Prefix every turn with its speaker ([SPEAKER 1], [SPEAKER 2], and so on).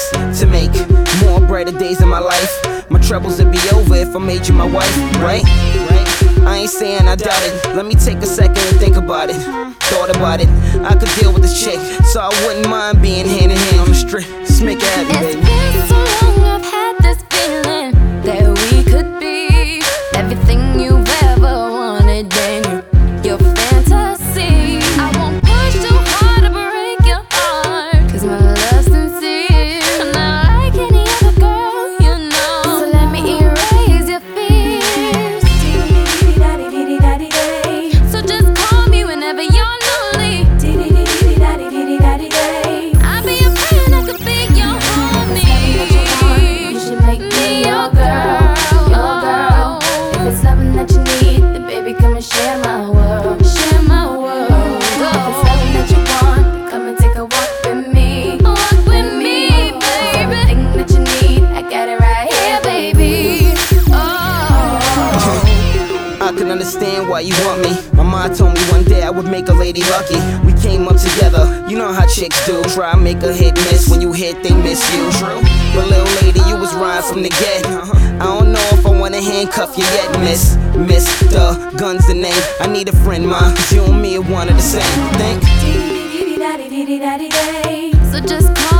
[SPEAKER 1] this to make more brighter days in my life. My troubles would be over if I made you my wife, right? I ain't saying I doubt it. Let me take a second and think about it. Thought about it. I could deal with this chick, so I wouldn't mind being hand in hand on the street. Just make it happen, baby.
[SPEAKER 2] It's been so long, I've had this feeling that we could be everything you've ever wanted, and your fantasy. I won't push too hard to break your heart, 'cause my love's sincere. I'm not like any other girl, you know. So let me erase your fears. So just call me whenever you're lonely. I'll be your friend, I could be your homie. You should make me your girl, your girl. If it's something that you need, then baby come and share my world, share my world. If it's something that you want, then come and take a walk with me, walk with me, baby. Everything that you need, I got it right here, baby.
[SPEAKER 1] I can understand why you want me. My mom told me one day I would make a lady lucky. We came up together, you know how chicks do. Try to make a hit miss, when you hit they miss you. True. But little lady, you was right from the get. I don't know if I wanna handcuff you yet, miss. Mr. Gun's the name. I need a friend, ma, 'cause you and me are one of the same. Think?
[SPEAKER 2] So just call